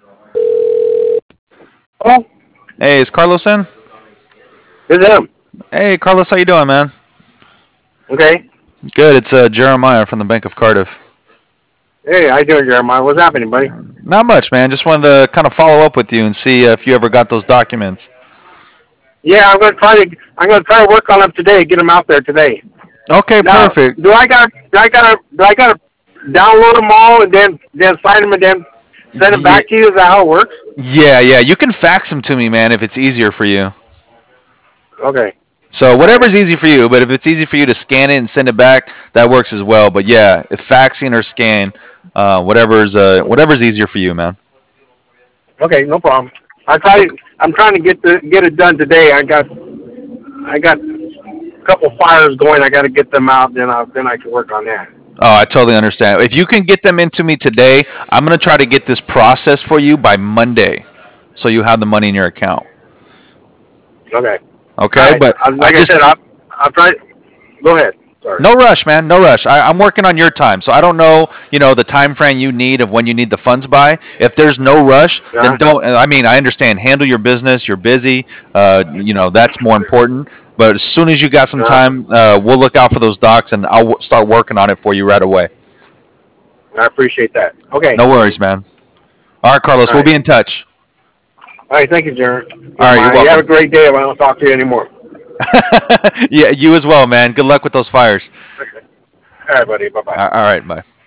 Oh, Hey, is Carlos in? it's him. Hey, Carlos, how you doing, man? Okay. Good. It's Jeremiah from the Bank of Cardiff. Hey, how you doing, Jeremiah? What's happening, buddy? Not much, man. Just wanted to kind of follow up with you and see if you ever got those documents. Yeah, I'm gonna try to work on them today. Get them out there today. Okay, Now, perfect. do I gotta download them all and then sign them and then send them Yeah, back to you? Is that how it works? yeah. You can fax them to me, man, if it's easier for you. Okay. So All right. whatever's easy for you, but if it's easy for you to scan it and send it back, that works as well. But yeah, if faxing or scan, whatever's easier for you, man. Okay, no problem. Okay. I'm trying to get it done today. I got a couple fires going. I got to get them out. Then I can work on that. Oh, I totally understand. If you can get them into me today, I'm gonna try to get this process for you by Monday, so you have the money in your account. Okay. All Okay, right. but I Like I said, just I'll try. Go ahead. Sorry. no rush, man. No rush. I'm working on your time, so I don't know, the time frame you need of when you need the funds by. If there's no rush, then Uh, don't. I mean, I understand. Handle your business. You're busy. That's more important. But as soon as you got some uh, time, we'll look out for those docs, and I'll start working on it for you right away. I appreciate that. Okay. No worries, man. All right, All Carlos. We'll right. be in touch. All right. Thank you, All right, you're Jeremiah. You have a welcome. great day. If I don't talk to you anymore. Yeah, you as well, man. Good luck with those fires. All right, buddy. Bye bye. All right, bye.